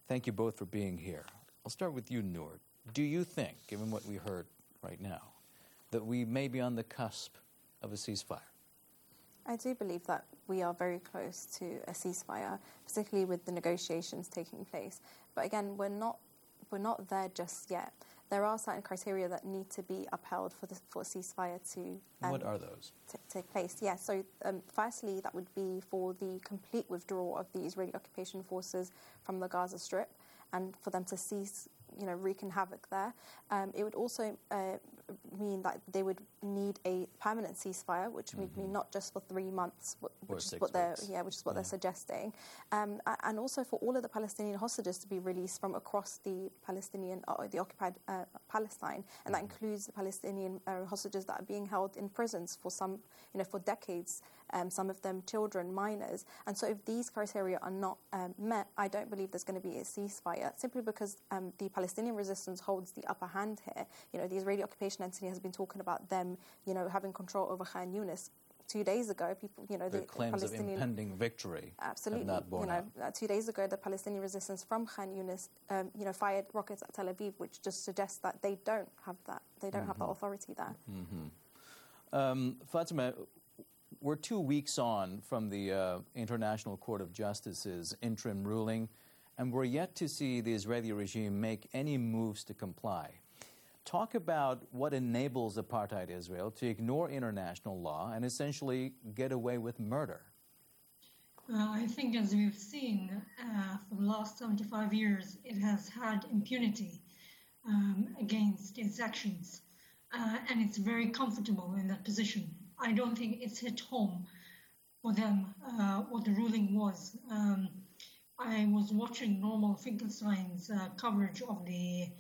Thank you both for being here. I'll start with you, Noor. Do you think, given what we heard right now, that we may be on the cusp of a ceasefire? I do believe that we are very close to a ceasefire, particularly with the negotiations taking place. But again, we're not there just yet. There are certain criteria that need to be upheld for a ceasefire to what are those? Take place. Yeah. So, firstly, that would be for the complete withdrawal of the Israeli occupation forces from the Gaza Strip, and for them to cease, wreaking havoc there. It would also mean that they would need a permanent ceasefire, which would mean not just for 3 months, which is what they're suggesting, and also for all of the Palestinian hostages to be released from across the the occupied Palestine, and that includes the Palestinian hostages that are being held in prisons for for decades. Some of them children, minors, and so if these criteria are not met, I don't believe there's going to be a ceasefire. Simply because the Palestinian resistance holds the upper hand here. The Israeli occupation entity has been talking about them, having control over Khan Yunis. 2 days ago, people, the claims of impending victory absolutely, have not borne out. 2 days ago, the Palestinian resistance from Khan Yunis, fired rockets at Tel Aviv, which just suggests that they don't have that. They don't have that authority there. Fatima, we're 2 weeks on from the International Court of Justice's interim ruling, and we're yet to see the Israeli regime make any moves to comply. Talk about what enables apartheid Israel to ignore international law and essentially get away with murder. I think, as we've seen for the last 75 years, it has had impunity against its actions, and it's very comfortable in that position. I don't think it's hit home for them what the ruling was. I was watching Norman Finkelstein's coverage of the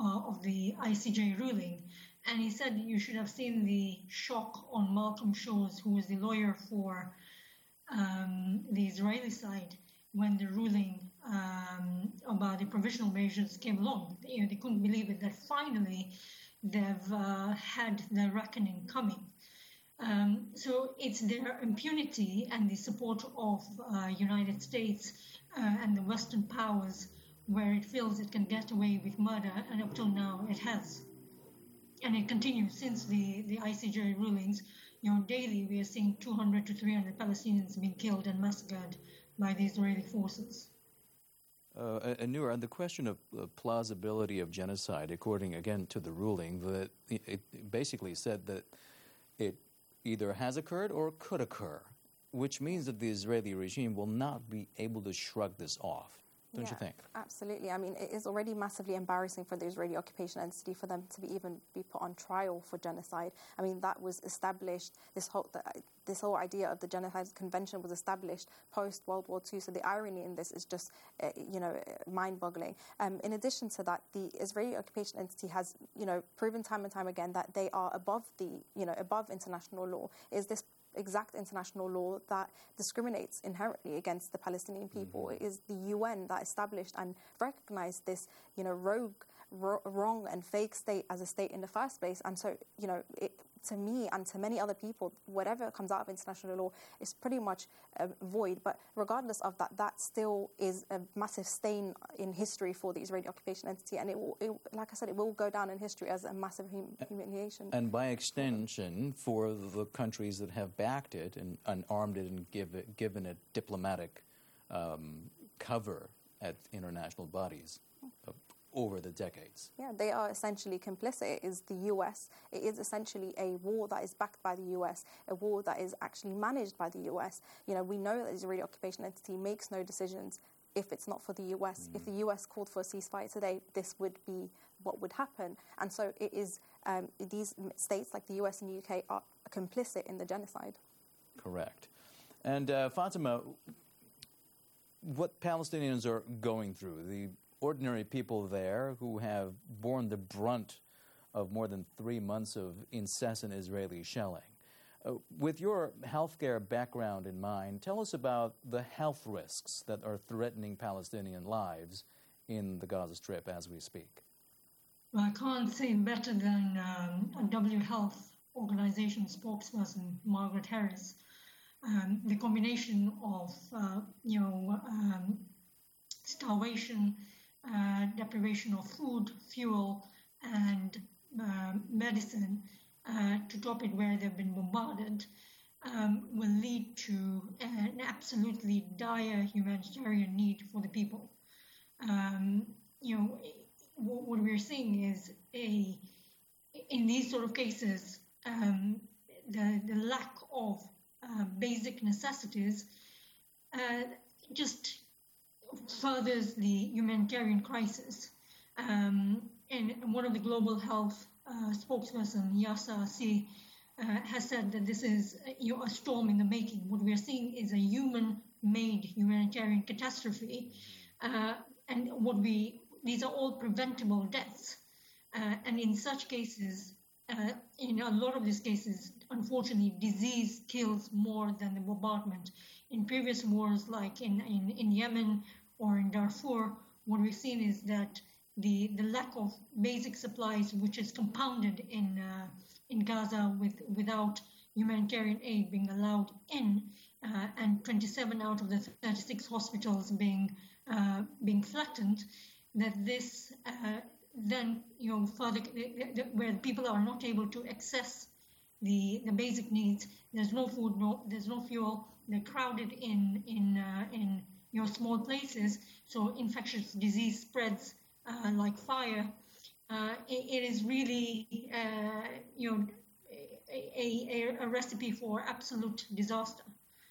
ICJ ruling, and he said you should have seen the shock on Malcolm Shores, who was the lawyer for the Israeli side, when the ruling about the provisional measures came along. They couldn't believe it, that finally they've had the reckoning coming. So it's their impunity and the support of United States and the Western powers where it feels it can get away with murder, and up till now it has. And it continues since the ICJ rulings. Daily we are seeing 200 to 300 Palestinians being killed and massacred by the Israeli forces. Noor, on the question of plausibility of genocide, according again to the ruling, that it basically said that it either has occurred or could occur, which means that the Israeli regime will not be able to shrug this off. Don't you think? Absolutely. I mean, it is already massively embarrassing for the Israeli occupation entity for them to even be put on trial for genocide. I mean, that was established, this whole idea of the Genocide Convention was established post-World War II. So the irony in this is just, mind-boggling. In addition to that, the Israeli occupation entity has, proven time and time again that they are above above international law. Is this exact international law that discriminates inherently against the Palestinian people? It is the UN that established and recognized this, rogue, wrong and fake state as a state in the first place. And so, to me and to many other people, whatever comes out of international law is pretty much void. But regardless of that, that still is a massive stain in history for the Israeli occupation entity. And it will go down in history as a massive humiliation. And by extension, for the countries that have backed it and armed it and given it diplomatic cover at international bodies over the decades. Yeah, they are essentially complicit. It is the US. It is essentially a war that is backed by the US, a war that is actually managed by the US. We know that the Israeli occupation entity makes no decisions if it's not for the US. If the US called for a ceasefire today, this would be what would happen. And so it is these states like the US and the UK are complicit in the genocide. Correct. And Fatima, what Palestinians are going through, the ordinary people there who have borne the brunt of more than 3 months of incessant Israeli shelling. With your healthcare background in mind, tell us about the health risks that are threatening Palestinian lives in the Gaza Strip as we speak. Well, I can't say better than a W Health organization spokesperson, Margaret Harris. The combination of starvation, deprivation of food, fuel, and medicine, to top it where they've been bombarded, will lead to an absolutely dire humanitarian need for the people. What we're seeing is in these sort of cases, the lack of basic necessities just furthers the humanitarian crisis. And one of the global health spokesperson, Yasa Si, has said that this is a storm in the making. What we are seeing is a human-made humanitarian catastrophe, and these are all preventable deaths. And in such cases, in a lot of these cases, unfortunately, disease kills more than the bombardment. In previous wars, like in Yemen or in Darfur, what we've seen is that the lack of basic supplies, which is compounded in Gaza without humanitarian aid being allowed in, and 27 out of the 36 hospitals being flattened, that this then further where people are not able to access the basic needs. There's no food, there's no fuel. They're crowded in small places, so infectious disease spreads like fire. It is really a recipe for absolute disaster,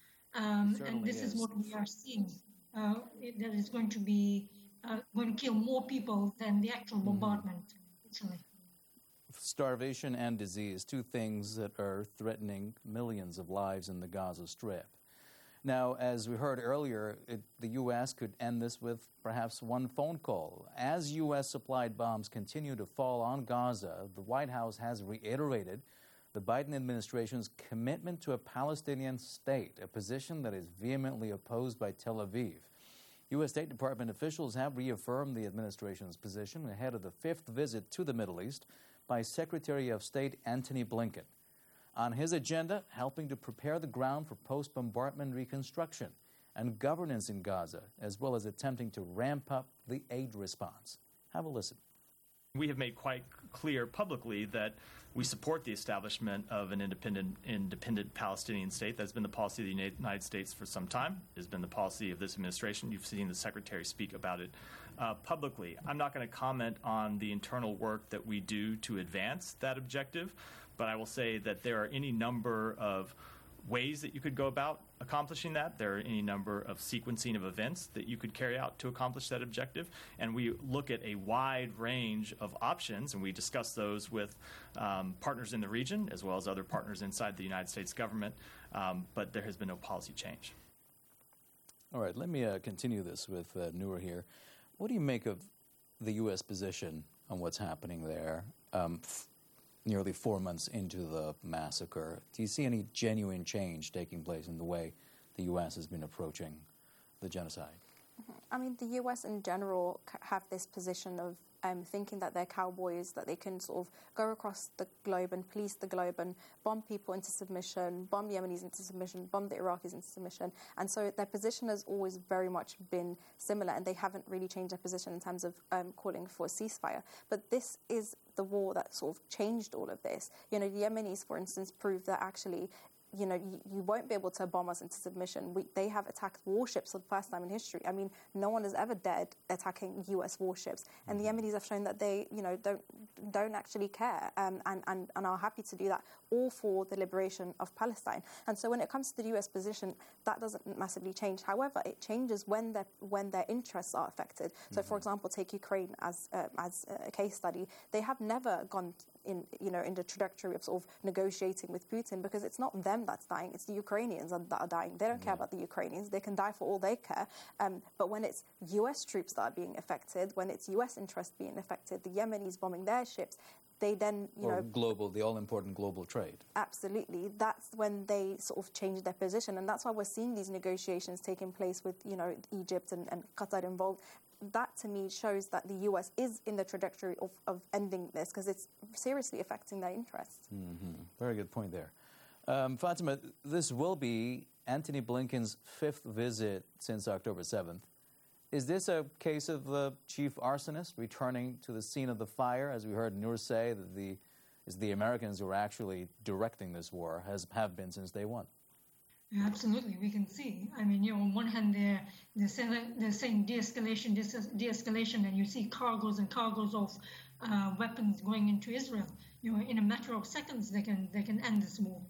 and this is what we are seeing. That is going to be going to kill more people than the actual bombardment, actually. Starvation and disease, two things that are threatening millions of lives in the Gaza Strip. Now, as we heard earlier, the U.S. could end this with perhaps one phone call. As U.S.-supplied bombs continue to fall on Gaza, the White House has reiterated the Biden administration's commitment to a Palestinian state, a position that is vehemently opposed by Tel Aviv. U.S. State Department officials have reaffirmed the administration's position ahead of the fifth visit to the Middle East by Secretary of State Antony Blinken. On his agenda, helping to prepare the ground for post-bombardment reconstruction and governance in Gaza, as well as attempting to ramp up the aid response. Have a listen. We have made quite clear publicly that we support the establishment of an independent Palestinian state. That's been the policy of the United States for some time. It has been the policy of this administration. You've seen the Secretary speak about it publicly. I'm not going to comment on the internal work that we do to advance that objective, but I will say that there are any number of ways that you could go about accomplishing that. There are any number of sequencing of events that you could carry out to accomplish that objective. And we look at a wide range of options, and we discuss those with partners in the region as well as other partners inside the United States government. But there has been no policy change. All right, let me continue this with Noor here. What do you make of the U.S. position on what's happening there? Nearly 4 months into the massacre, do you see any genuine change taking place in the way the U.S. has been approaching the genocide? I mean, the U.S. in general have this position of thinking that they're cowboys, that they can sort of go across the globe and police the globe and bomb people into submission, bomb Yemenis into submission, bomb the Iraqis into submission. And so their position has always very much been similar, and they haven't really changed their position in terms of calling for a ceasefire. But this is the war that sort of changed all of this. The Yemenis, for instance, proved that actually you won't be able to bomb us into submission. They have attacked warships for the first time in history. I mean, no one has ever dared attacking U.S. warships. And the Yemenis have shown that they, don't actually care and are happy to do that, all for the liberation of Palestine. And so when it comes to the U.S. position, that doesn't massively change. However, it changes when their interests are affected. So, for example, take Ukraine as a case study. They have never gone in the trajectory of sort of negotiating with Putin, because it's not them that's dying, it's the Ukrainians that are dying. They don't care about the Ukrainians. They can die for all they care. But when it's U.S. troops that are being affected, when it's U.S. interests being affected, the Yemenis bombing their ships, they then, the all-important global trade. Absolutely. That's when they sort of change their position. And that's why we're seeing these negotiations taking place with, Egypt and Qatar involved. That, to me, shows that the U.S. is in the trajectory of ending this, because it's seriously affecting their interests. Mm-hmm. Very good point there. Fatima, this will be Antony Blinken's fifth visit since October 7th. Is this a case of the chief arsonist returning to the scene of the fire? As we heard Noor say, that the Americans who are actually directing this war have been since day one. Yeah, absolutely, we can see. I mean, on one hand, they're saying de-escalation, and you see cargoes and cargoes of weapons going into Israel. In a matter of seconds, they can end this war.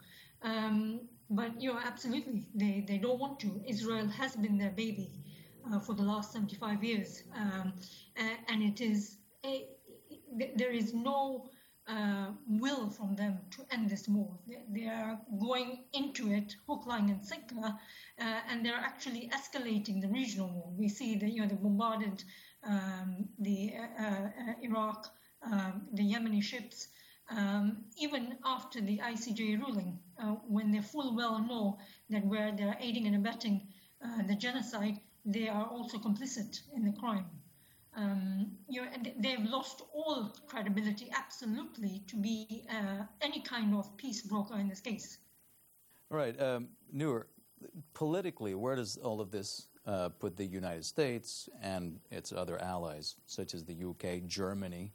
But absolutely, they don't want to. Israel has been their baby for the last 75 years, and it is there is no will from them to end this war. They are going into it hook, line, and sinker, and they're actually escalating the regional war. We see that they bombarded the Iraq, the Yemeni ships, even after the ICJ ruling, when they full well know that where they're aiding and abetting the genocide, they are also complicit in the crime. And they've lost all credibility, absolutely, to be any kind of peace broker in this case. All right, Noor, politically, where does all of this put the United States and its other allies, such as the UK, Germany?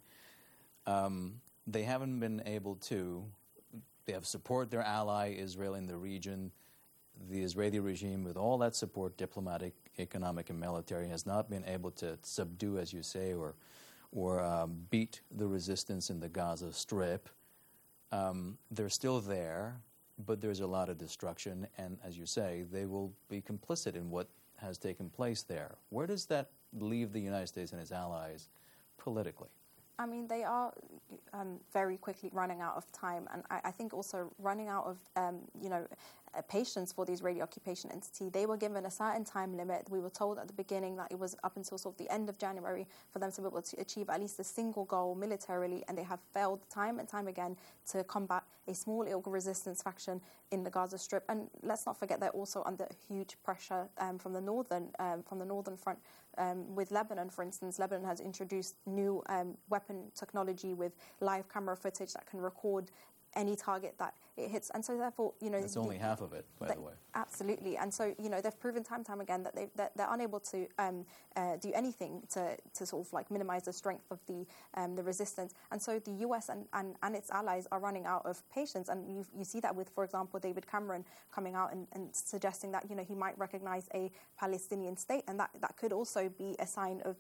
They haven't been able to. They have support their ally Israel in the region. The Israeli regime, with all that support, diplomatic, economic, and military, has not been able to subdue, as you say, or beat the resistance in the Gaza Strip. They're still there, but there's a lot of destruction, and as you say, they will be complicit in what has taken place there. Where does that leave the United States and its allies politically? I mean, they are very quickly running out of time, and I think also running out of, patience for the Israeli occupation entity. They were given a certain time limit. We were told at the beginning that it was up until sort of the end of January for them to be able to achieve at least a single goal militarily, and they have failed time and time again to combat a small Irgun resistance faction in the Gaza Strip. And let's not forget they're also under huge pressure from the northern front. With Lebanon, for instance, Lebanon has introduced new weapon technology with live camera footage that can record any target that it hits, and so therefore, that's only half of it, by the way. Absolutely, and so they've proven time and time again that they're unable to do anything to sort of like minimize the strength of the resistance, and so the U.S. and its allies are running out of patience, and you see that with, for example, David Cameron coming out and suggesting that he might recognize a Palestinian state, and that could also be a sign of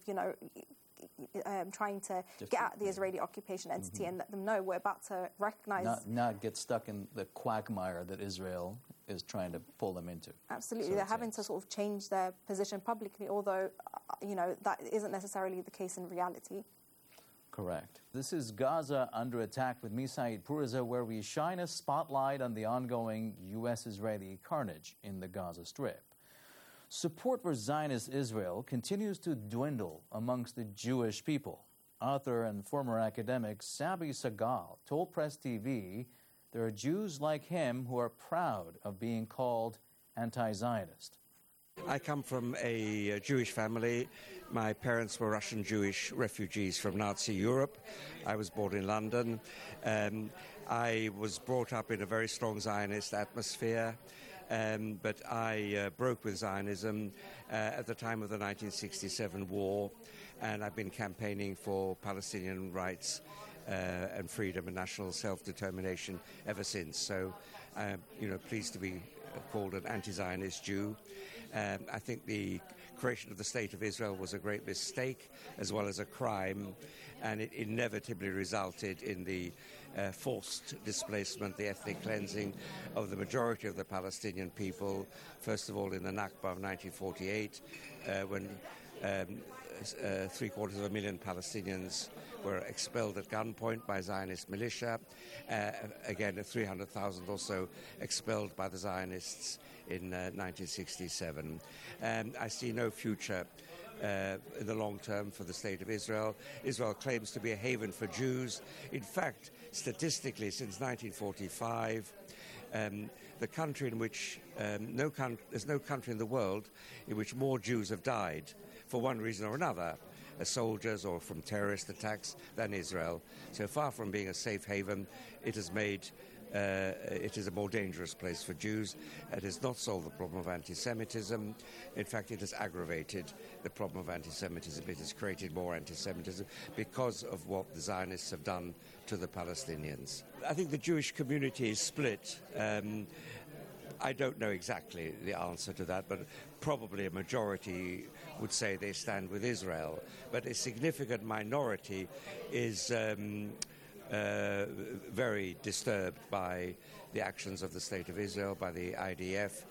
trying to get at the Israeli occupation entity and let them know we're about to recognize... Not get stuck in the quagmire that Israel is trying to pull them into. Absolutely. So they're having to sort of change their position publicly, although, that isn't necessarily the case in reality. Correct. This is Gaza Under Attack with me, Saeed Puriza, where we shine a spotlight on the ongoing U.S.-Israeli carnage in the Gaza Strip. Support for Zionist Israel continues to dwindle amongst the Jewish people. Author and former academic Sabi Sagal told Press TV there are Jews like him who are proud of being called anti-Zionist. I come from a Jewish family. My parents were Russian Jewish refugees from Nazi Europe. I was born in London. I was brought up in a very strong Zionist atmosphere. But I broke with Zionism at the time of the 1967 war, and I've been campaigning for Palestinian rights and freedom and national self-determination ever since. So, pleased to be called an anti-Zionist Jew. I think the creation of the State of Israel was a great mistake as well as a crime, and it inevitably resulted in the forced displacement, the ethnic cleansing of the majority of the Palestinian people, first of all in the Nakba of 1948, when 750,000 Palestinians were expelled at gunpoint by Zionist militia, again 300,000 or so expelled by the Zionists in 1967. I see no future in the long term for the State of Israel. Israel claims to be a haven for Jews. In fact, statistically, since 1945, the country in which there's no country in the world in which more Jews have died for one reason or another, as soldiers or from terrorist attacks, than Israel. So far from being a safe haven, it has made it is a more dangerous place for Jews. It has not solved the problem of anti-Semitism. In fact, it has aggravated the problem of anti-Semitism. It has created more anti-Semitism because of what the Zionists have done to the Palestinians. I think the Jewish community is split. I don't know exactly the answer to that, but probably a majority would say they stand with Israel. But a significant minority is very disturbed by the actions of the State of Israel, by the IDF,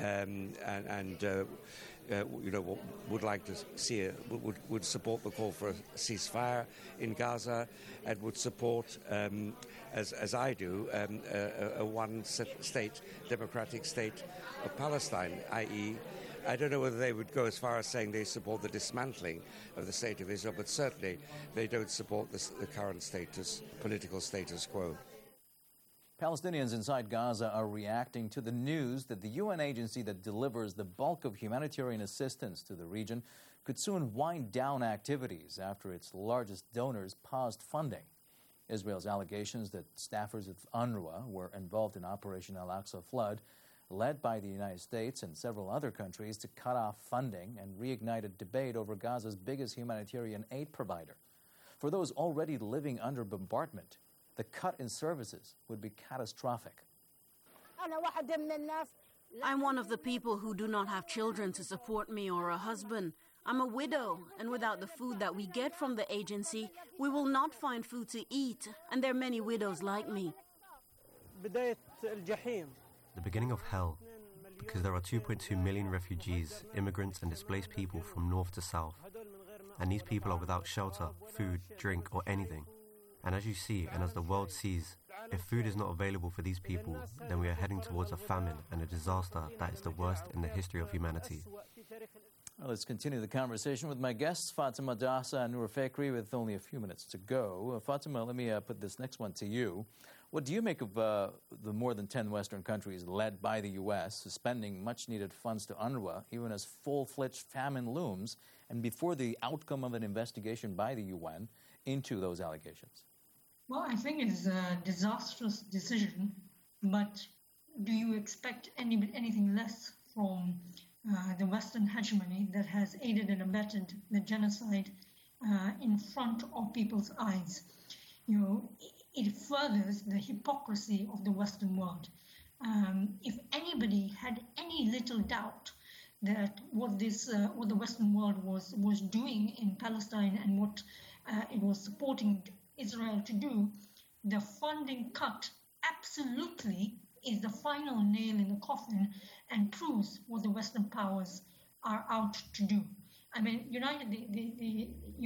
would like to see would support the call for a ceasefire in Gaza, and would support, as I do, a one-state democratic state of Palestine, i.e., I don't know whether they would go as far as saying they support the dismantling of the State of Israel, but certainly they don't support the current political status quo. Palestinians inside Gaza are reacting to the news that the UN agency that delivers the bulk of humanitarian assistance to the region could soon wind down activities after its largest donors paused funding. Israel's allegations that staffers of UNRWA were involved in Operation Al-Aqsa Flood, led by the United States and several other countries, to cut off funding and reignited debate over Gaza's biggest humanitarian aid provider. For those already living under bombardment, the cut in services would be catastrophic. I'm one of the people who do not have children to support me or a husband. I'm a widow, and without the food that we get from the agency, we will not find food to eat, and there are many widows like me. The beginning of hell, because there are 2.2 million refugees, immigrants and displaced people from north to south. And these people are without shelter, food, drink or anything. And as you see, and as the world sees, if food is not available for these people, then we are heading towards a famine and a disaster that is the worst in the history of humanity. Well, let's continue the conversation with my guests, Fatima Dassa and Noor Fakhri, with only a few minutes to go. Fatima, let me put this next one to you. What do you make of the more than 10 Western countries led by the U.S. suspending much-needed funds to UNRWA, even as full-fledged famine looms, and before the outcome of an investigation by the UN into those allegations? Well, I think it's a disastrous decision, but do you expect anything less from the Western hegemony that has aided and abetted the genocide in front of people's eyes? It furthers the hypocrisy of the Western world. If anybody had any little doubt that what the Western world was doing in Palestine and what it was supporting Israel to do, the funding cut absolutely is the final nail in the coffin and proves what the Western powers are out to do. I mean, the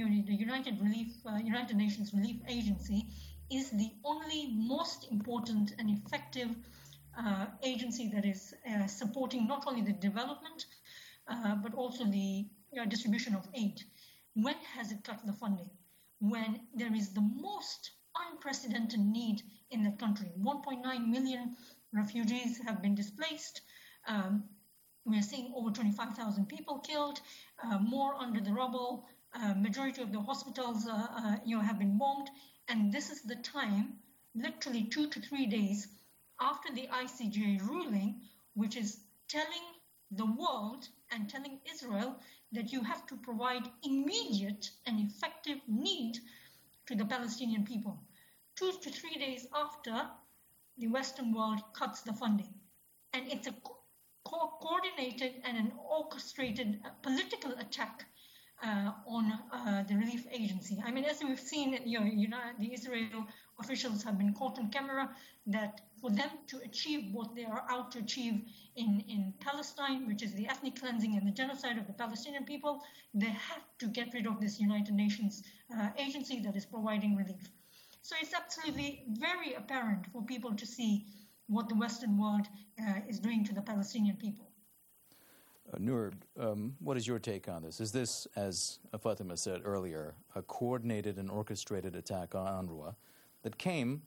United Nations Relief Agency is the only most important and effective agency that is supporting not only the development but also the distribution of aid. When has it cut the funding? When there is the most unprecedented need in the country. 1.9 million refugees have been displaced. We're seeing over 25,000 people killed, more under the rubble. Majority of the hospitals have been bombed. And this is the time, literally 2 to 3 days after the ICJ ruling, which is telling the world and telling Israel that you have to provide immediate and effective need to the Palestinian people. 2 to 3 days after, the Western world cuts the funding. And it's a coordinated and an orchestrated political attack on the relief agency. I mean, as we've seen, the Israel officials have been caught on camera that for them to achieve what they are out to achieve in Palestine, which is the ethnic cleansing and the genocide of the Palestinian people, they have to get rid of this United Nations agency that is providing relief. So it's absolutely very apparent for people to see what the Western world is doing to the Palestinian people. Noor, what is your take on this? Is this, as Fatima said earlier, a coordinated and orchestrated attack on UNRWA that came,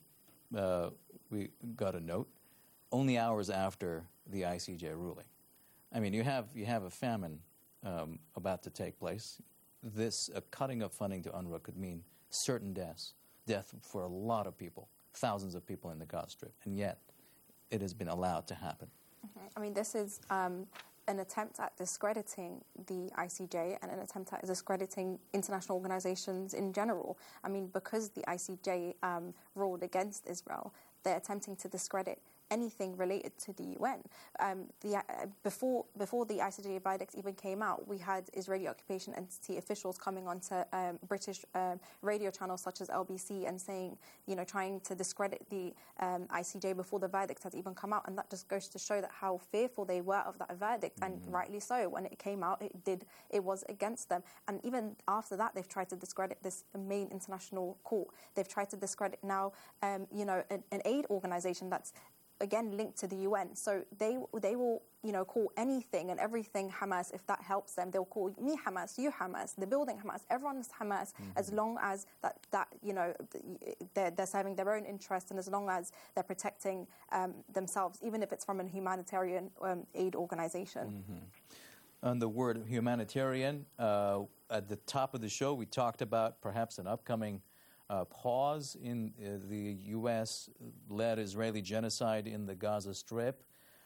we got a note, only hours after the ICJ ruling? I mean, you have a famine about to take place. This cutting of funding to UNRWA could mean certain death for a lot of people. thousands of people in the Gaza Strip, and yet it has been allowed to happen. Mm-hmm. I mean, this is an attempt at discrediting the ICJ and an attempt at discrediting international organizations in general. I mean, because the ICJ ruled against Israel, they're attempting to discredit anything related to the UN. Before the ICJ verdict even came out, we had Israeli occupation entity officials coming onto British radio channels such as LBC and saying, trying to discredit the ICJ before the verdict had even come out. And that just goes to show that how fearful they were of that verdict, and rightly so. When it came out, it was against them. And even after that, they've tried to discredit this main international court. They've tried to discredit now, an aid organization that's again linked to the UN. So they will call anything and everything Hamas if that helps them. They'll call me Hamas, you Hamas, the building Hamas. Everyone's Hamas as long as they're serving their own interest and as long as they're protecting themselves, even if it's from a humanitarian aid organization. On the word humanitarian, at the top of the show, we talked about perhaps an upcoming pause in the U.S.-led Israeli genocide in the Gaza Strip.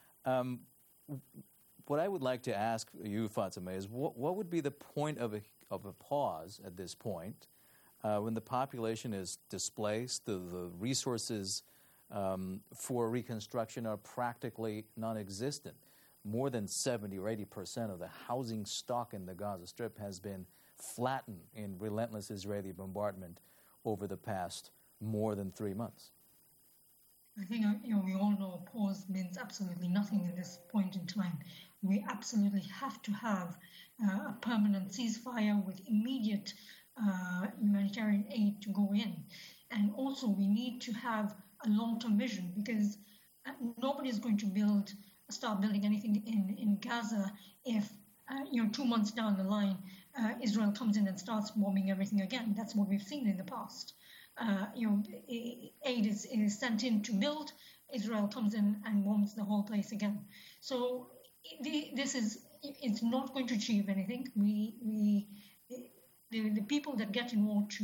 What I would like to ask you, Fatima, is what would be the point of a pause at this point when the population is displaced, the resources for reconstruction are practically non-existent. More than 70 or 80% of the housing stock in the Gaza Strip has been flattened in relentless Israeli bombardment over the past more than 3 months. I think we all know pause means absolutely nothing at this point in time. We absolutely have to have a permanent ceasefire with immediate humanitarian aid to go in. And also we need to have a long-term vision, because nobody's going to start building anything in Gaza if 2 months down the line Israel comes in and starts bombing everything again. That's what we've seen in the past. Aid is sent in to build. Israel comes in and bombs the whole place again. So it's not going to achieve anything. The people that get involved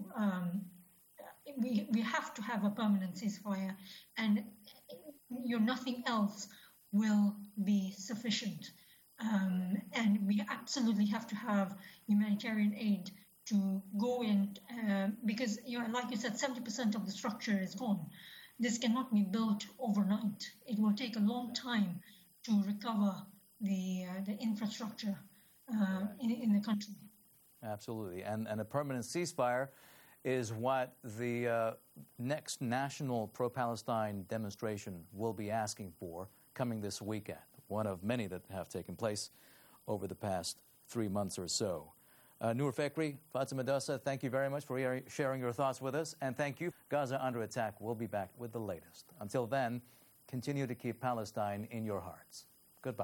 we have to have a permanent ceasefire, and nothing else will be sufficient. And we absolutely have to have humanitarian aid to go in because, like you said, 70% of the structure is gone. This cannot be built overnight. It will take a long time to recover the infrastructure in the country. Absolutely. And a permanent ceasefire is what the next national pro-Palestine demonstration will be asking for coming this weekend, one of many that have taken place over the past 3 months or so. Noor Fakhri, Fatima Dossa, thank you very much for sharing your thoughts with us, and thank you. Gaza Under Attack will be back with the latest. Until then, continue to keep Palestine in your hearts. Goodbye.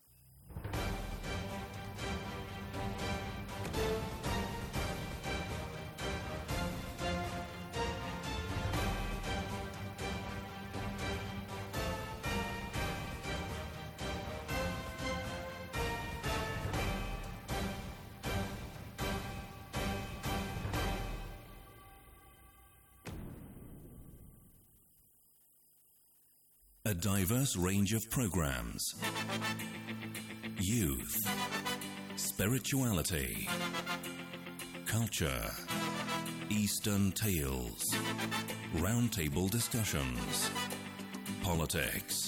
A diverse range of programs. Youth, spirituality, culture, Eastern tales, roundtable discussions, politics.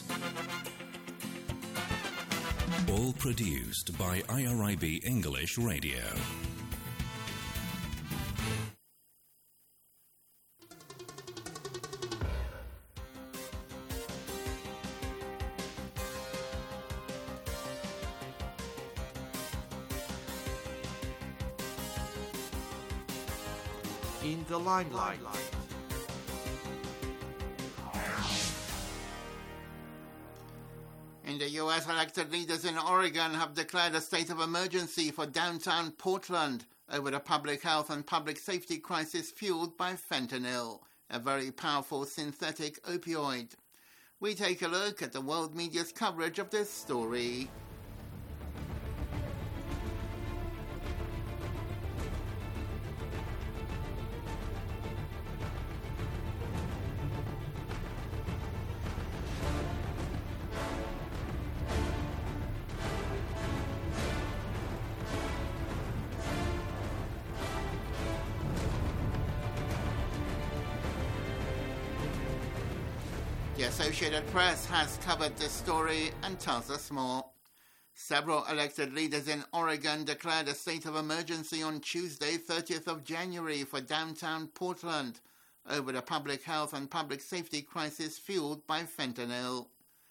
All produced by IRIB English Radio. In the limelight. In the U.S., elected leaders in Oregon have declared a state of emergency for downtown Portland over the public health and public safety crisis fueled by fentanyl, a very powerful synthetic opioid. We take a look at the world media's coverage of this story. The Associated Press has covered this story and tells us more. Several elected leaders in Oregon declared a state of emergency on Tuesday, 30th of January, for downtown Portland over the public health and public safety crisis fueled by fentanyl.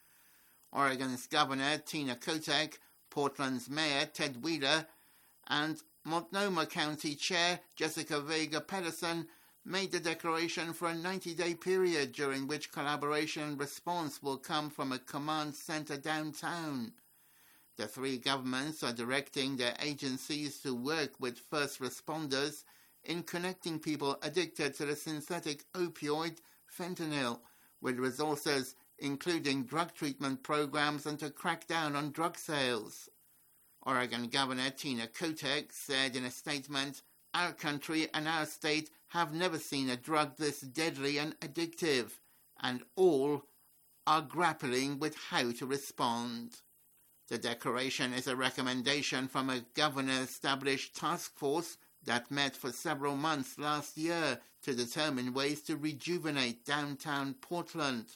Oregon's Governor Tina Kotek, Portland's Mayor Ted Wheeler, and Multnomah County Chair Jessica Vega Pedersen made the declaration for a 90-day period during which collaboration and response will come from a command center downtown. The three governments are directing their agencies to work with first responders in connecting people addicted to the synthetic opioid fentanyl with resources including drug treatment programs and to crack down on drug sales. Oregon Governor Tina Kotek said in a statement, "Our country and our state have never seen a drug this deadly and addictive, and all are grappling with how to respond." The declaration is a recommendation from a governor-established task force that met for several months last year to determine ways to rejuvenate downtown Portland.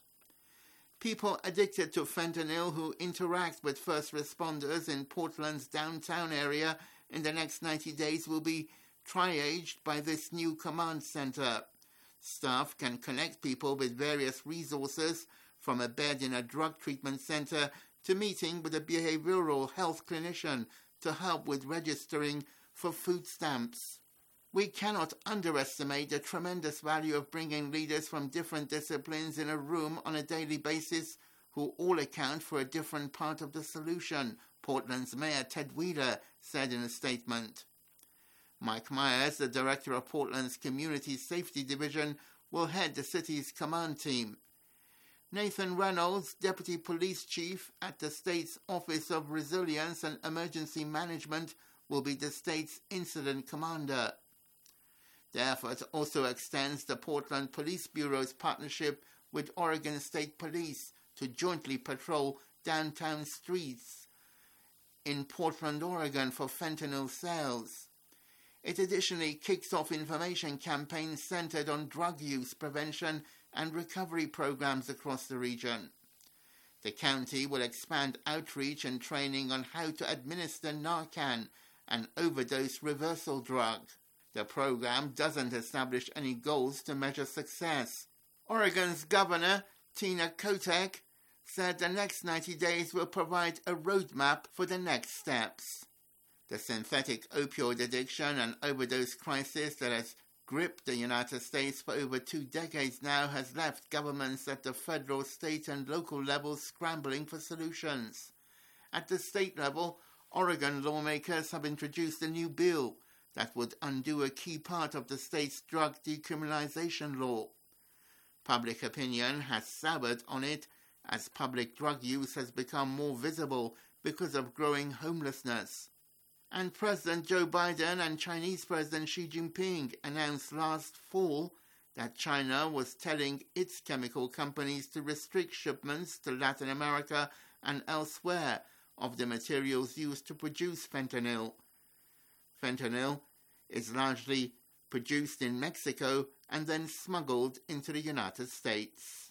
People addicted to fentanyl who interact with first responders in Portland's downtown area in the next 90 days will be triaged by this new command center. Staff can connect people with various resources, from a bed in a drug treatment center to meeting with a behavioral health clinician to help with registering for food stamps. We cannot underestimate the tremendous value of bringing leaders from different disciplines in a room on a daily basis who all account for a different part of the solution, Portland's Mayor Ted Wheeler said in a statement. Mike Myers, the director of Portland's Community Safety Division, will head the city's command team. Nathan Reynolds, Deputy Police Chief at the state's Office of Resilience and Emergency Management, will be the state's incident commander. The effort also extends the Portland Police Bureau's partnership with Oregon State Police to jointly patrol downtown streets in Portland, Oregon for fentanyl sales. It additionally kicks off information campaigns centered on drug use prevention and recovery programs across the region. The county will expand outreach and training on how to administer Narcan, an overdose reversal drug. The program doesn't establish any goals to measure success. Oregon's Governor, Tina Kotek, said the next 90 days will provide a roadmap for the next steps. The synthetic opioid addiction and overdose crisis that has gripped the United States for over 2 decades now has left governments at the federal, state and local levels scrambling for solutions. At the state level, Oregon lawmakers have introduced a new bill that would undo a key part of the state's drug decriminalization law. Public opinion has soured on it as public drug use has become more visible because of growing homelessness. And President Joe Biden and Chinese President Xi Jinping announced last fall that China was telling its chemical companies to restrict shipments to Latin America and elsewhere of the materials used to produce fentanyl. Fentanyl is largely produced in Mexico and then smuggled into the United States.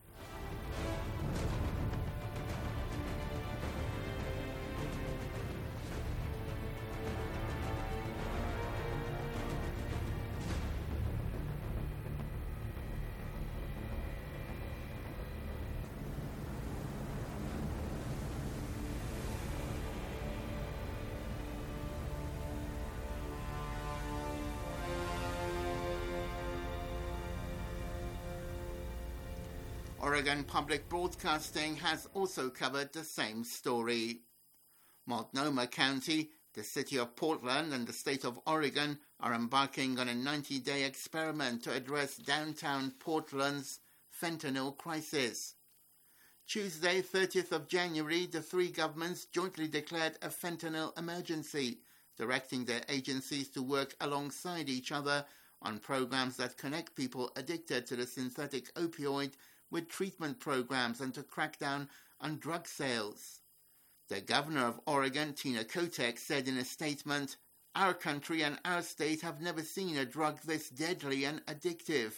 Oregon Public Broadcasting has also covered the same story. Multnomah County, the city of Portland and the state of Oregon are embarking on a 90-day experiment to address downtown Portland's fentanyl crisis. Tuesday, 30th of January, the three governments jointly declared a fentanyl emergency, directing their agencies to work alongside each other on programs that connect people addicted to the synthetic opioid with treatment programs and to crack down on drug sales. The governor of Oregon, Tina Kotek, said in a statement, "Our country and our state have never seen a drug this deadly and addictive,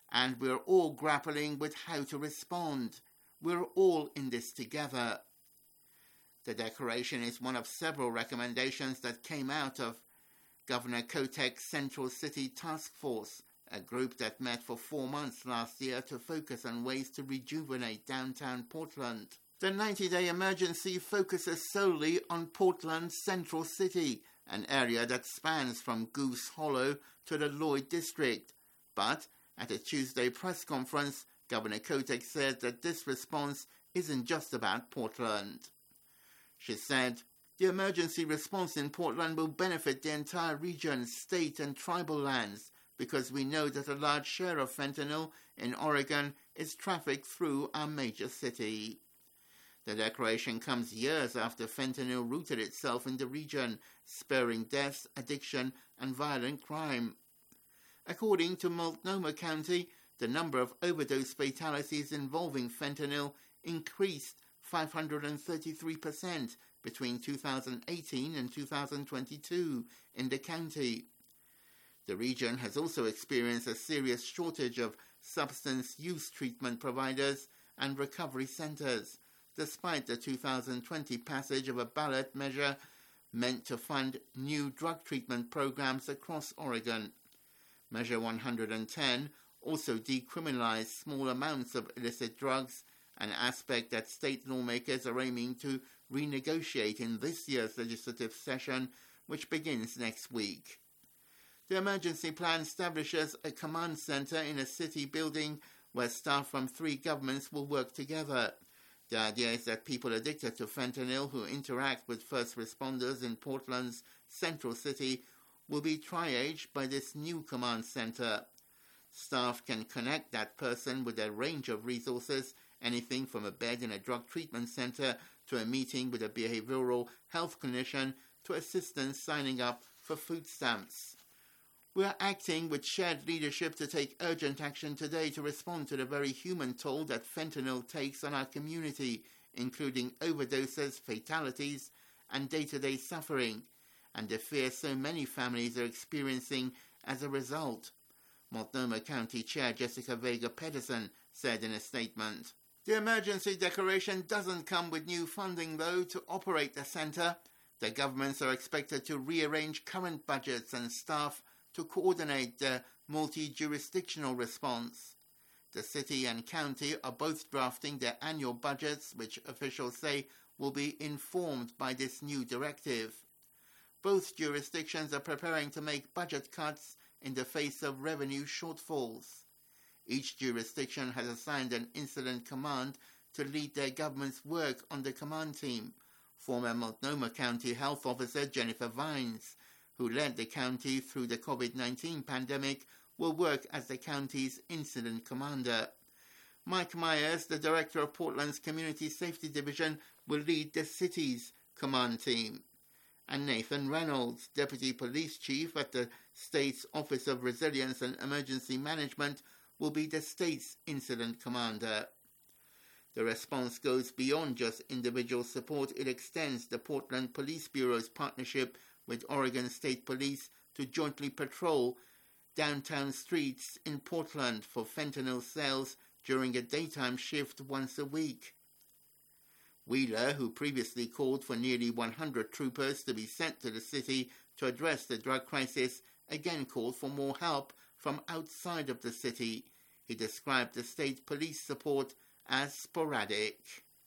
and we're all grappling with how to respond. We're all in this together. The declaration is one of several recommendations that came out of Governor Kotek's Central City Task Force, a group that met for 4 months last year to focus on ways to rejuvenate downtown Portland. The 90-day emergency focuses solely on Portland's Central City, an area that spans from Goose Hollow to the Lloyd District. But at a Tuesday press conference, Governor Kotek said that this response isn't just about Portland. She said, "The emergency response in Portland will benefit the entire region, state and tribal lands, because we know that a large share of fentanyl in Oregon is trafficked through our major city." The declaration comes years after fentanyl rooted itself in the region, spurring deaths, addiction, and violent crime. According to Multnomah County, the number of overdose fatalities involving fentanyl increased 533% between 2018 and 2022 in the county. The region has also experienced a serious shortage of substance use treatment providers and recovery centers, despite the 2020 passage of a ballot measure meant to fund new drug treatment programs across Oregon. Measure 110 also decriminalized small amounts of illicit drugs, an aspect that state lawmakers are aiming to renegotiate in this year's legislative session, which begins next week. The emergency plan establishes a command center in a city building where staff from 3 governments will work together. The idea is that people addicted to fentanyl who interact with first responders in Portland's Central City will be triaged by this new command center. Staff can connect that person with a range of resources, anything from a bed in a drug treatment center to a meeting with a behavioral health clinician to assistance signing up for food stamps. We are acting with shared leadership to take urgent action today to respond to the very human toll that fentanyl takes on our community, including overdoses, fatalities, and day-to-day suffering, and the fear so many families are experiencing as a result, Multnomah County Chair Jessica Vega Pedersen said in a statement. The emergency declaration doesn't come with new funding, though, to operate the center. The governments are expected to rearrange current budgets and staff to coordinate the multi-jurisdictional response. The city and county are both drafting their annual budgets, which officials say will be informed by this new directive. Both jurisdictions are preparing to make budget cuts in the face of revenue shortfalls. Each jurisdiction has assigned an incident command to lead their government's work on the command team. Former Multnomah County Health Officer Jennifer Vines, who led the county through the COVID-19 pandemic, will work as the county's incident commander. Mike Myers, the director of Portland's Community Safety Division, will lead the city's command team. And Nathan Reynolds, deputy police chief at the state's Office of Resilience and Emergency Management, will be the state's incident commander. The response goes beyond just individual support. It extends the Portland Police Bureau's partnership with Oregon State Police to jointly patrol downtown streets in Portland for fentanyl sales during a daytime shift once a week. Wheeler, who previously called for nearly 100 troopers to be sent to the city to address the drug crisis, again called for more help from outside of the city. He described the state police support as sporadic.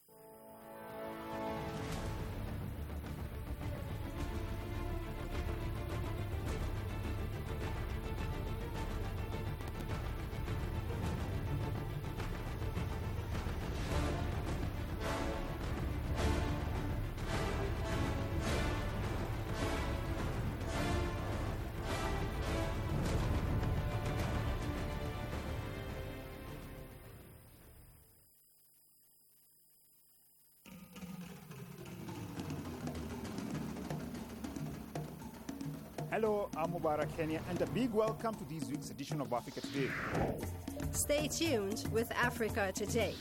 Hello, I'm Mubarak Kenya, and a big welcome to this week's edition of Africa Today. Stay tuned with Africa Today.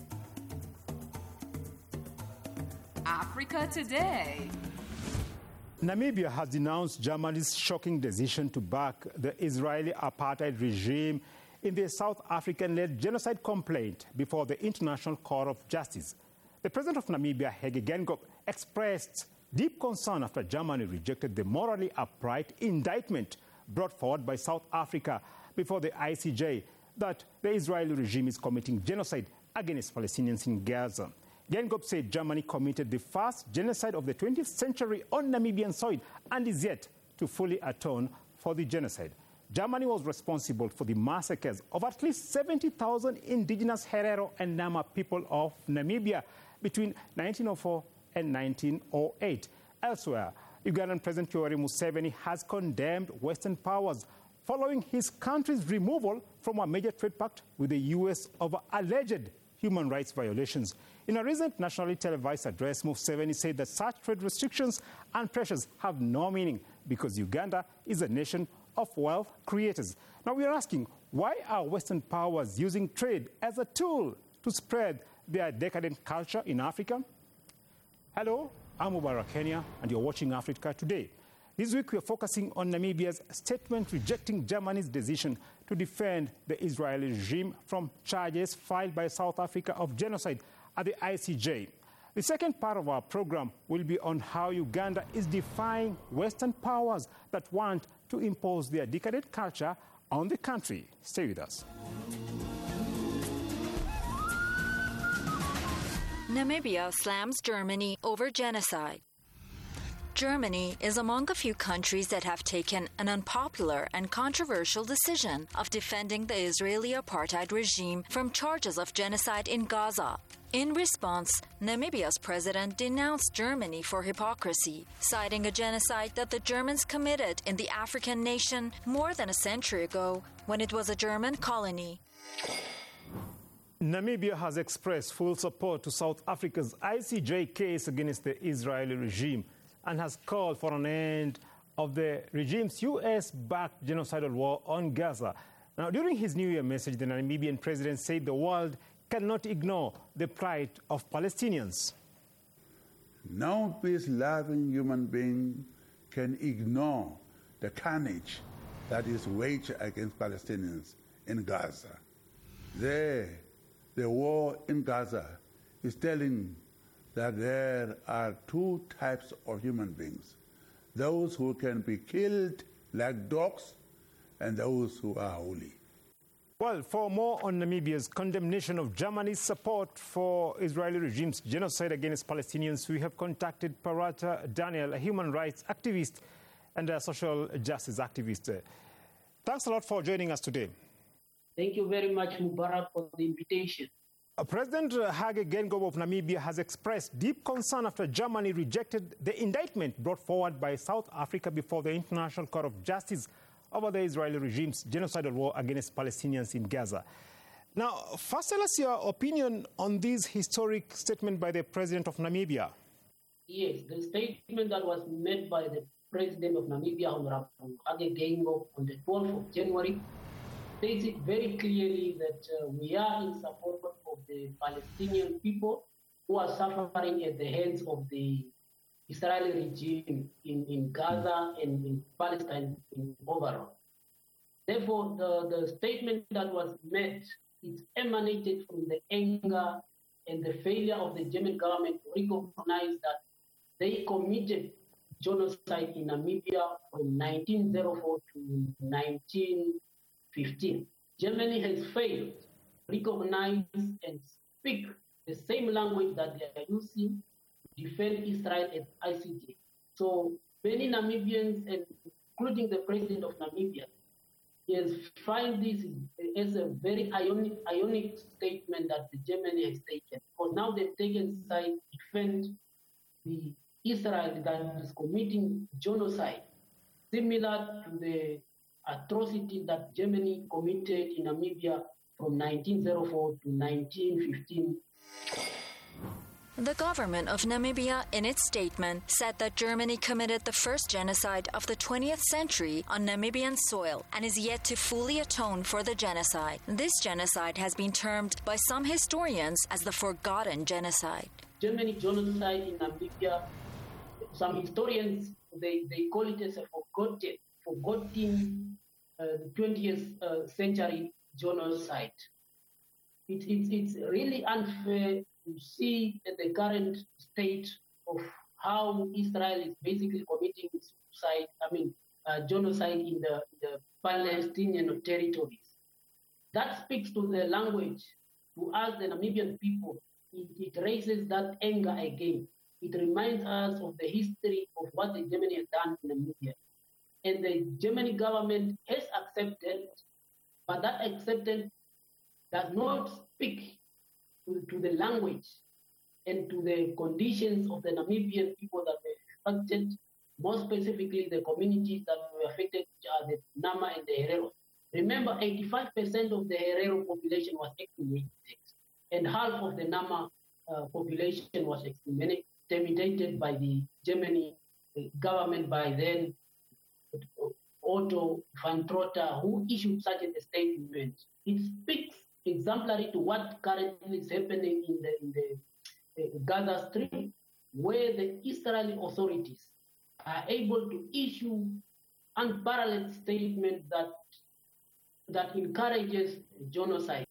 Africa Today. Namibia has denounced Germany's shocking decision to back the Israeli apartheid regime in the South African-led genocide complaint before the International Court of Justice. The president of Namibia, Hage Geingob, expressed deep concern after Germany rejected the morally upright indictment brought forward by South Africa before the ICJ that the Israeli regime is committing genocide against Palestinians in Gaza. Geingob said Germany committed the first genocide of the 20th century on Namibian soil and is yet to fully atone for the genocide. Germany was responsible for the massacres of at least 70,000 indigenous Herero and Nama people of Namibia between 1904 and 1908. Elsewhere, Ugandan President Yoweri Museveni has condemned Western powers following his country's removal from a major trade pact with the U.S. over alleged human rights violations. In a recent nationally televised address, Museveni said that such trade restrictions and pressures have no meaning because Uganda is a nation of wealth creators. Now we are asking, why are Western powers using trade as a tool to spread their decadent culture in Africa? Hello, I'm Mubarak Kenya, and you're watching Africa Today. This week we are focusing on Namibia's statement rejecting Germany's decision to defend the Israeli regime from charges filed by South Africa of genocide at the ICJ. The second part of our program will be on how Uganda is defying Western powers that want to impose their decadent culture on the country. Stay with us. Namibia slams Germany over genocide. Germany is among a few countries that have taken an unpopular and controversial decision of defending the Israeli apartheid regime from charges of genocide in Gaza. In response, Namibia's president denounced Germany for hypocrisy, citing a genocide that the Germans committed in the African nation more than a century ago when it was a German colony. Namibia has expressed full support to South Africa's ICJ case against the Israeli regime and has called for an end of the regime's U.S.-backed genocidal war on Gaza. Now, during his New Year message, the Namibian president said the world cannot ignore the plight of Palestinians. No peace-loving human being can ignore the carnage that is waged against Palestinians in Gaza. The war in Gaza is telling that there are two types of human beings: those who can be killed like dogs and those who are holy. Well, for more on Namibia's condemnation of Germany's support for Israeli regime's genocide against Palestinians, we have contacted Parata Daniel, a human rights activist and a social justice activist. Thanks a lot for joining us today. Thank you very much, Mubarak, for the invitation. President Hage Geingob of Namibia has expressed deep concern after Germany rejected the indictment brought forward by South Africa before the International Court of Justice over the Israeli regime's genocidal war against Palestinians in Gaza. Now, first tell us your opinion on this historic statement by the President of Namibia. Yes, the statement that was made by the President of Namibia, Honorable Hage Geingob, on the 12th of January, states it very clearly that we are in support of the Palestinian people who are suffering at the hands of the Israeli regime in Gaza and in Palestine in overall. Therefore, the statement that was made, it emanated from the anger and the failure of the German government to recognize that they committed genocide in Namibia from 1904 to 1915. Germany has failed to recognize and speak the same language that they are using to defend Israel at ICJ. So many Namibians, including the president of Namibia, has find this as a very ionic statement that the Germany has taken. Because now they've taken side to defend the Israel that is committing genocide, similar to the atrocity that Germany committed in Namibia from 1904 to 1915. The government of Namibia, in its statement, said that Germany committed the first genocide of the 20th century on Namibian soil and is yet to fully atone for the genocide. This genocide has been termed by some historians as the forgotten genocide. Germany genocide in Namibia, some historians they call it as a forgotten 20th century genocide. It's really unfair to see the current state of how Israel is basically committing genocide in the Palestinian territories. That speaks to the language, to us, the Namibian people. It raises that anger again. It reminds us of the history of what the Germany has done in Namibia. And the German government has accepted, but that acceptance does not speak to the language and to the conditions of the Namibian people that were affected, more specifically the communities that were affected, which are the Nama and the Herero. Remember, 85% of the Herero population was exterminated, and half of the Nama population was exterminated by the German government by then, Otto von Trotta, who issued such a statement. It speaks exemplary to what currently is happening in the Gaza Strip, where the Israeli authorities are able to issue unparalleled statements that encourages genocide.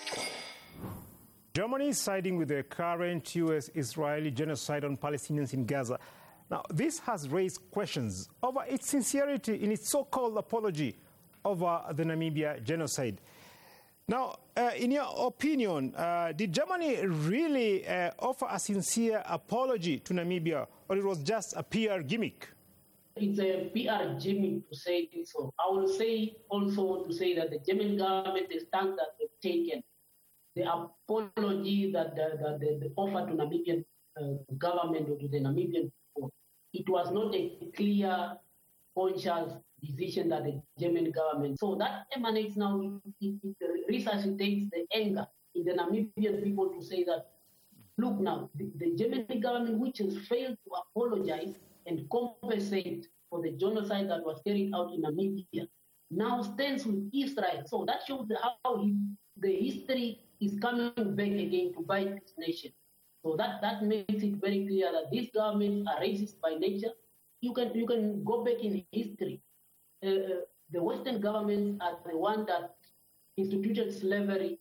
Germany is siding with the current U.S.-Israeli genocide on Palestinians in Gaza. Now, this has raised questions over its sincerity in its so-called apology over the Namibia genocide. Now, in your opinion, did Germany really offer a sincere apology to Namibia, or it was just a PR gimmick? It's a PR gimmick to say this. So I will say also to say that the German government, the stand that they've taken, the apology that the offer to Namibian government or to the Namibian people, it was not a clear, conscious decision that the German government. So that emanates now, it resuscitates the anger in the Namibian people to say that, look now, the German government, which has failed to apologize and compensate for the genocide that was carried out in Namibia, now stands with Israel. So that shows how the history is coming back again to bite this nation. So that makes it very clear that these governments are racist by nature. You can go back in history. The Western governments are the one that instituted slavery,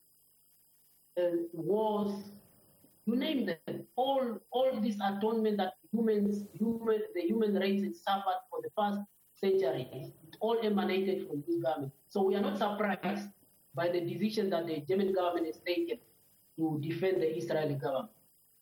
wars, you name them. All this atonement that the human race has suffered for the past centuries, it all emanated from this government. So we are not surprised by the decision that the German government has taken to defend the Israeli government.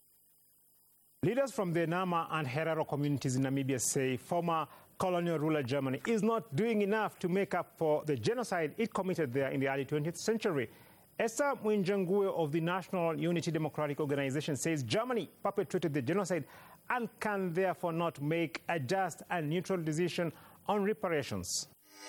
Leaders from the Nama and Herero communities in Namibia say former colonial ruler Germany is not doing enough to make up for the genocide it committed there in the early 20th century. Esther Mwinjangue of the National Unity Democratic Organization says Germany perpetrated the genocide and can therefore not make a just and neutral decision on reparations.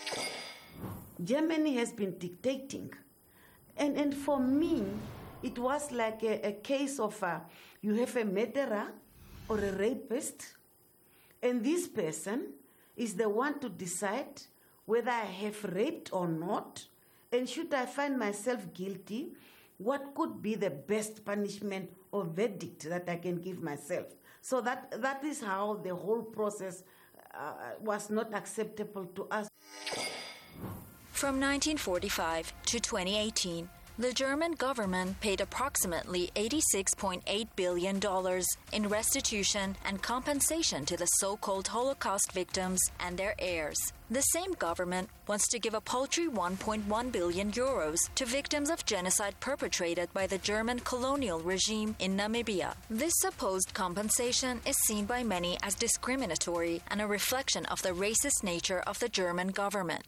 Germany has been dictating. And for me, it was like a case of you have a murderer or a rapist, and this person is the one to decide whether I have raped or not, and should I find myself guilty, what could be the best punishment or verdict that I can give myself. So that is how the whole process was not acceptable to us. From 1945 to 2018, the German government paid approximately $86.8 billion in restitution and compensation to the so-called Holocaust victims and their heirs. The same government wants to give a paltry 1.1 billion euros to victims of genocide perpetrated by the German colonial regime in Namibia. This supposed compensation is seen by many as discriminatory and a reflection of the racist nature of the German government.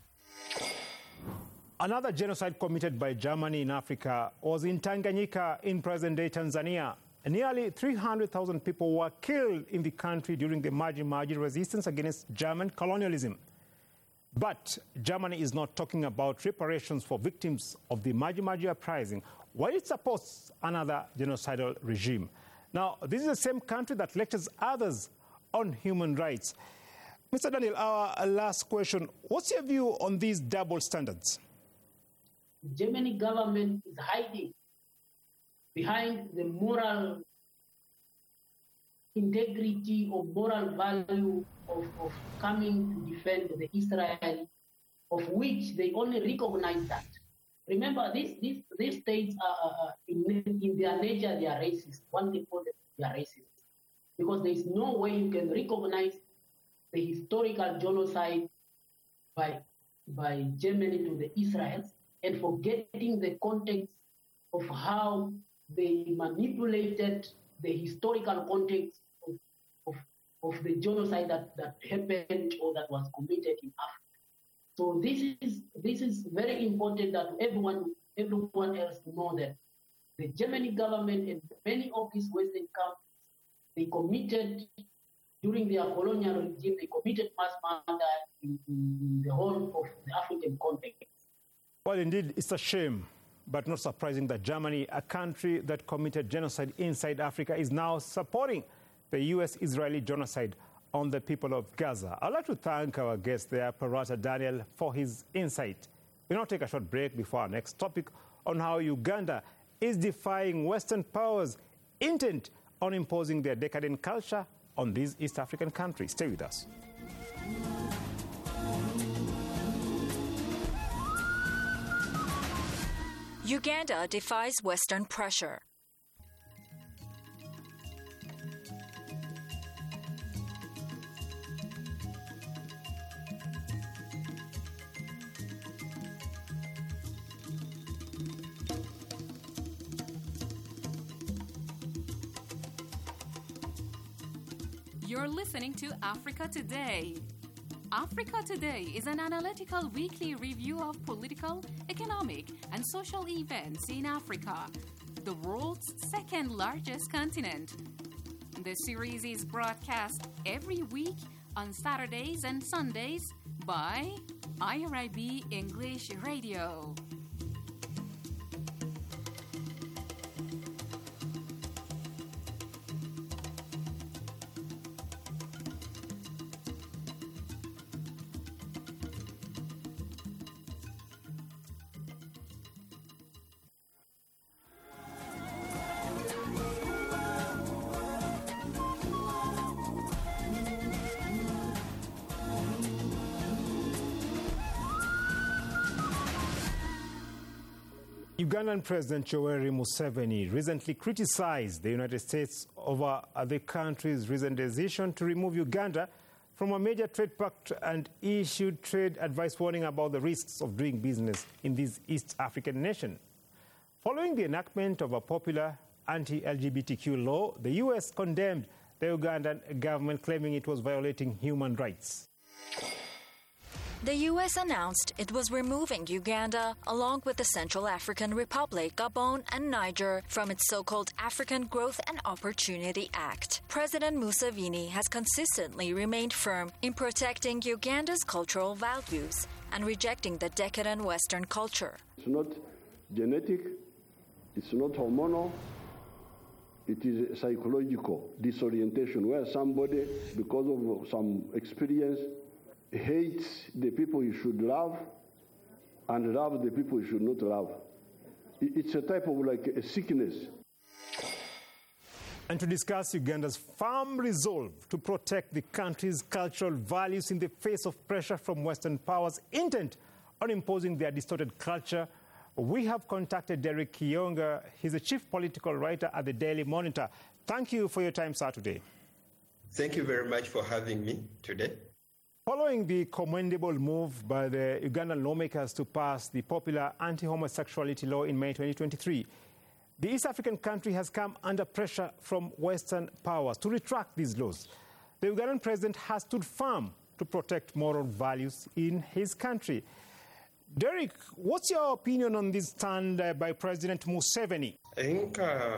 Another genocide committed by Germany in Africa was in Tanganyika in present-day Tanzania. Nearly 300,000 people were killed in the country during the Maji Maji resistance against German colonialism. But Germany is not talking about reparations for victims of the Maji Maji uprising, while it supports another genocidal regime. Now, this is the same country that lectures others on human rights. Mr. Daniel, our last question. What's your view on these double standards? The German government is hiding behind the moral integrity or moral value of coming to defend the Israel, of which they only recognize that. Remember, these states are in their nature, they are racist. One they call them, they are racist. Because there is no way you can recognize the historical genocide by Germany to the Israelis and forgetting the context of how they manipulated the historical context of the genocide that happened or that was committed in Africa. So this is very important that everyone else know that the German government and many of these Western countries, they committed during their colonial regime, they committed mass murder in the whole of the African context. Well, indeed, it's a shame, but not surprising that Germany, a country that committed genocide inside Africa, is now supporting the U.S.-Israeli genocide on the people of Gaza. I'd like to thank our guest there, Parata Daniel, for his insight. We'll now take a short break before our next topic on how Uganda is defying Western powers intent on imposing their decadent culture on these East African countries. Stay with us. Uganda defies Western pressure. You're listening to Africa Today. Africa Today is an analytical weekly review of political, economic, and social events in Africa, the world's second largest continent. The series is broadcast every week on Saturdays and Sundays by IRIB English Radio. Ugandan President Yoweri Museveni recently criticized the United States over the country's recent decision to remove Uganda from a major trade pact and issued trade advice warning about the risks of doing business in this East African nation. Following the enactment of a popular anti-LGBTQ law, the U.S. condemned the Ugandan government, claiming it was violating human rights. The U.S. announced it was removing Uganda, along with the Central African Republic, Gabon, and Niger, from its so-called African Growth and Opportunity Act. President Museveni has consistently remained firm in protecting Uganda's cultural values and rejecting the decadent Western culture. It's not genetic, it's not hormonal, it is psychological disorientation where somebody, because of some experience, hates the people you should love and love the people you should not love. It's a type of like a sickness. And to discuss Uganda's firm resolve to protect the country's cultural values in the face of pressure from Western powers intent on imposing their distorted culture, we have contacted Derek Kiyonga. He's a chief political writer at the Daily Monitor. Thank you for your time, sir, today. Thank you very much for having me today. Following the commendable move by the Ugandan lawmakers to pass the popular anti-homosexuality law in May 2023, the East African country has come under pressure from Western powers to retract these laws. The Ugandan president has stood firm to protect moral values in his country. Derek, what's your opinion on this stand by President Museveni? I think,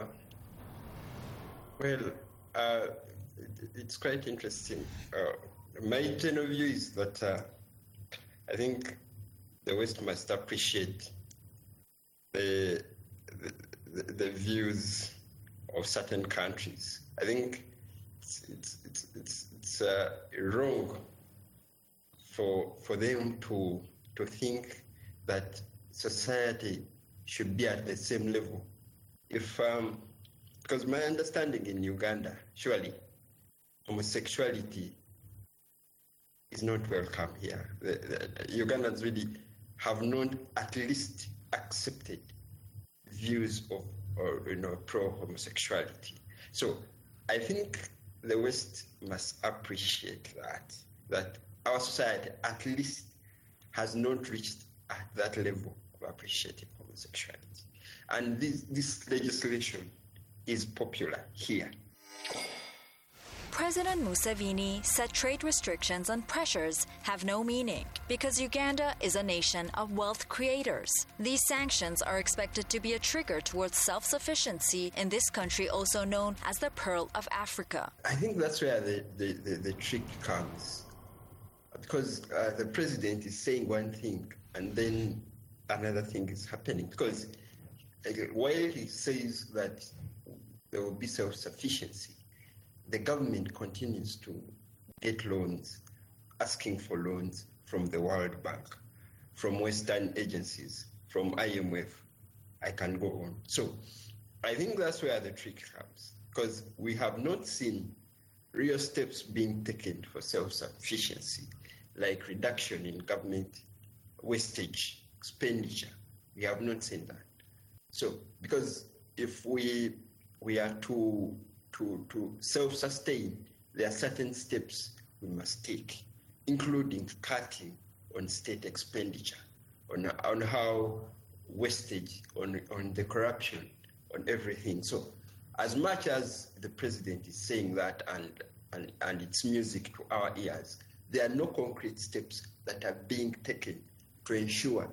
it's quite interesting. My general view is that I think the West must appreciate the views of certain countries. I think it's wrong for them to think that society should be at the same level. If because my understanding in Uganda, surely homosexuality is not welcome here. The Ugandans really have not at least accepted views of pro-homosexuality. So I think the West must appreciate that our society at least has not reached at that level of appreciating homosexuality. And this legislation is popular here. President Museveni said trade restrictions and pressures have no meaning because Uganda is a nation of wealth creators. These sanctions are expected to be a trigger towards self-sufficiency in this country, also known as the Pearl of Africa. I think that's where the trick comes, because the president is saying one thing and then another thing is happening. Because while he says that there will be self-sufficiency, the government continues to get loans, asking for loans from the World Bank, from Western agencies, from IMF. I can go on. So I think that's where the trick comes, because we have not seen real steps being taken for self-sufficiency, like reduction in government wastage, expenditure. We have not seen that. So, because if we are to self-sustain, there are certain steps we must take, including cutting on state expenditure, on how wastage, on the corruption, on everything. So, as much as the president is saying that and it's music to our ears, there are no concrete steps that are being taken to ensure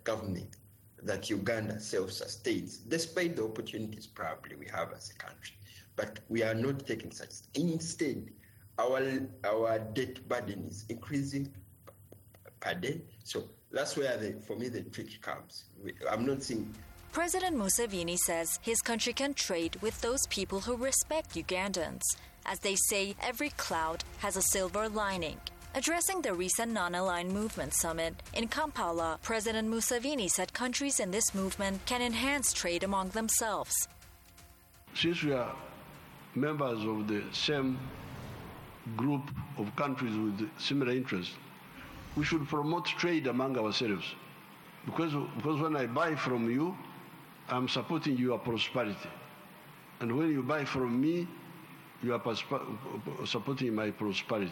that Uganda self-sustains, despite the opportunities probably we have as a country. But we are not taking such. Instead, our debt burden is increasing per day. So that's where, for me, the trick comes. I'm not seeing. President Museveni says his country can trade with those people who respect Ugandans. As they say, every cloud has a silver lining. Addressing the recent Non-Aligned Movement Summit in Kampala, President Museveni said countries in this movement can enhance trade among themselves. Since we are members of the same group of countries with similar interests, we should promote trade among ourselves. Because when I buy from you, I'm supporting your prosperity. And when you buy from me, you are supporting my prosperity.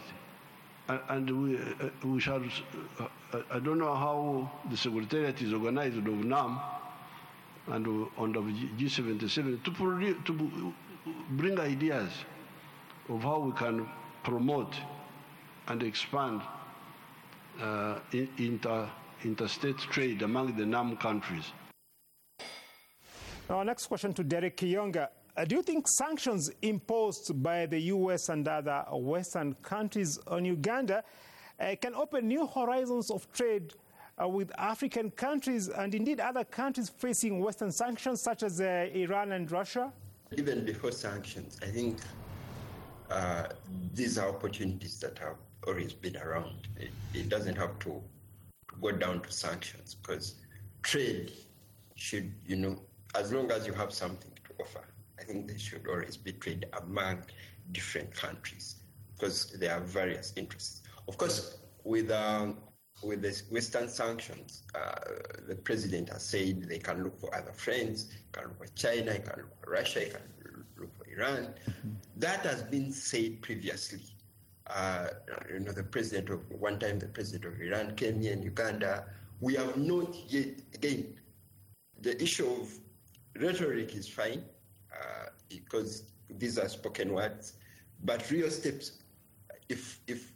And we shall, I don't know how the Secretariat is organized of NAM and on the G77 to bring ideas of how we can promote and expand interstate trade among the NAM countries. Our next question to Derek Kiyonga. Do you think sanctions imposed by the U.S. and other Western countries on Uganda can open new horizons of trade with African countries and indeed other countries facing Western sanctions such as Iran and Russia? Even before sanctions, I think these are opportunities that have always been around. It doesn't have to go down to sanctions, because trade should, as long as you have something to offer, I think there should always be trade among different countries, because there are various interests. Of course, with the Western sanctions, the president has said they can look for other friends, can look for China, can look for Russia, can look for Iran. Mm-hmm. That has been said previously. The president of Iran came here in Uganda. We have not yet, again, the issue of rhetoric is fine, because these are spoken words, but real steps. If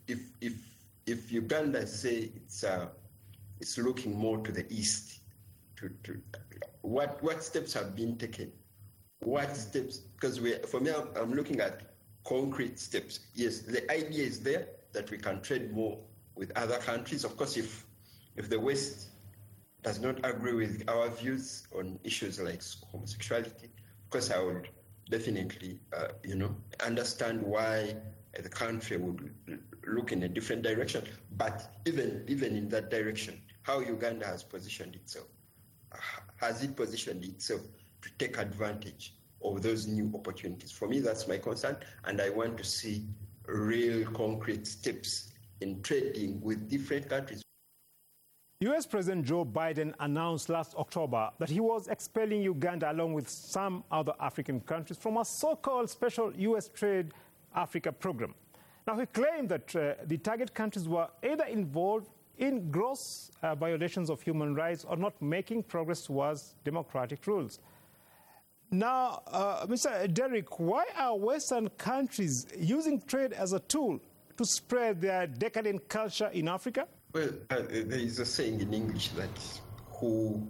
Uganda say it's looking more to the east, to what steps have been taken? What steps? Because for me, I'm looking at concrete steps. Yes, the idea is there that we can trade more with other countries. Of course, if the West does not agree with our views on issues like homosexuality, of course, I would definitely, understand why the country would look in a different direction. But even in that direction, how Uganda has positioned itself, has it positioned itself to take advantage of those new opportunities? For me, that's my concern, and I want to see real concrete steps in trading with different countries. U.S. President Joe Biden announced last October that he was expelling Uganda along with some other African countries from a so-called special U.S. Trade Africa program. Now, he claimed that the target countries were either involved in gross violations of human rights or not making progress towards democratic rules. Now, Mr. Derrick, why are Western countries using trade as a tool to spread their decadent culture in Africa? Well, there is a saying in English that who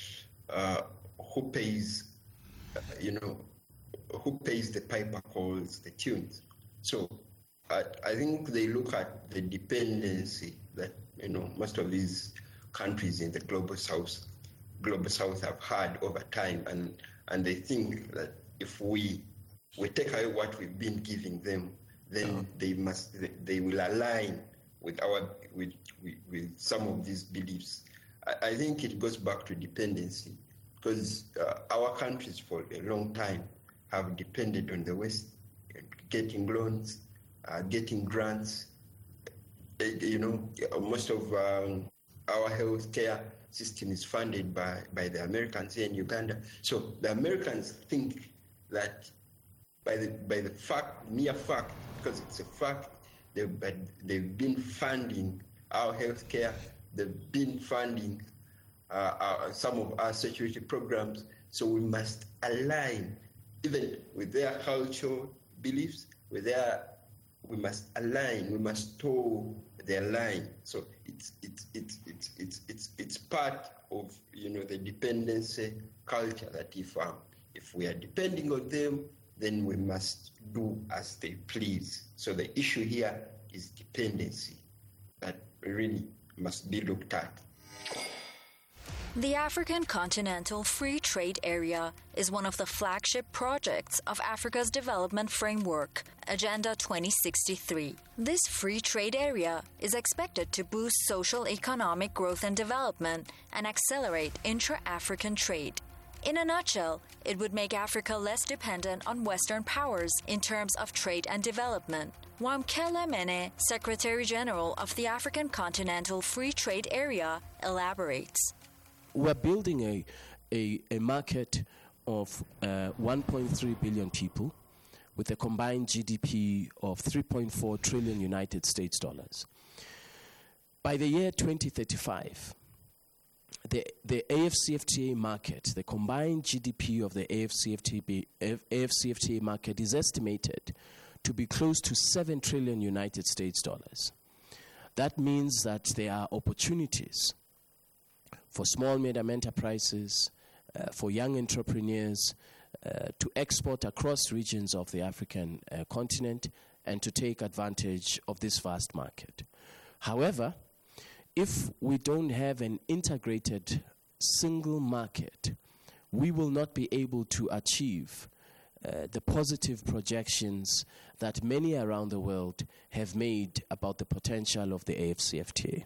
pays, who pays the piper calls the tunes. So I think they look at the dependency that most of these countries in the global south have had over time, and they think that if we take away what we've been giving them, then they will align with some of these beliefs. I think it goes back to dependency, because our countries for a long time have depended on the West, getting loans, getting grants. Most of our health care system is funded by the Americans here in Uganda. So the Americans think that by the mere fact, because it's a fact, they've been funding our health care, they've been funding some of our security programs, so we must align even with their cultural beliefs, we must align, we must toe their line. So it's part of the dependency culture that if we are depending on them, then we must do as they please. So the issue here is dependency that really must be looked at. The African Continental Free Trade Area is one of the flagship projects of Africa's Development Framework, Agenda 2063. This free trade area is expected to boost social economic growth and development and accelerate intra-African trade. In a nutshell, it would make Africa less dependent on Western powers in terms of trade and development. Wamkele Mene, Secretary General of the African Continental Free Trade Area, elaborates. We're building a market of 1.3 billion people with a combined GDP of 3.4 trillion United States dollars. By the year 2035, the AFCFTA market, the combined GDP of the AFCFTA market is estimated to be close to 7 trillion United States dollars. That means that there are opportunities for small medium enterprises, for young entrepreneurs to export across regions of the African continent and to take advantage of this vast market. However, if we don't have an integrated single market, we will not be able to achieve the positive projections that many around the world have made about the potential of the AFCFTA.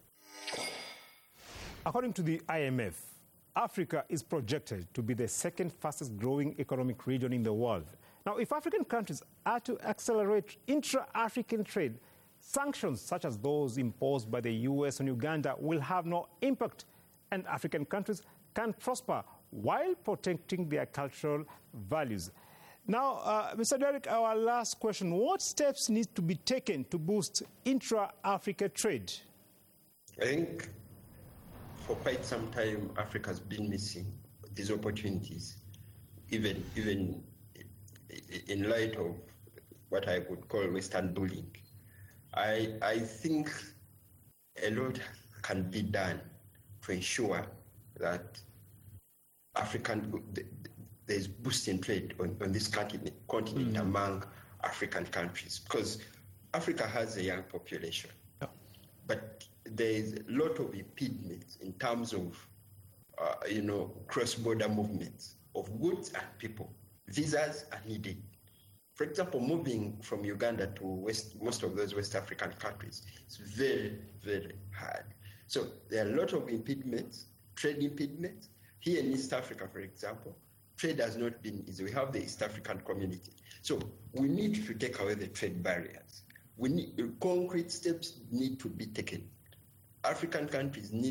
According to the IMF, Africa is projected to be the second fastest growing economic region in the world. Now, if African countries are to accelerate intra-African trade, sanctions such as those imposed by the US on Uganda will have no impact, and African countries can prosper while protecting their cultural values. Now, Mr. Derrick, our last question. What steps need to be taken to boost intra-Africa trade? I think for quite some time, Africa has been missing these opportunities, even in light of what I would call Western bullying. I think a lot can be done to ensure that there's boosting trade on this continent among African countries, because Africa has a young population, but there's a lot of impediments in terms of cross-border movements of goods and people. Visas are needed. For example, moving from Uganda to most of those West African countries is very, very hard. So there are a lot of impediments, trade impediments. Here in East Africa, for example, trade has not been easy. We have the East African community. So we need to take away the trade barriers. concrete steps need to be taken. African countries need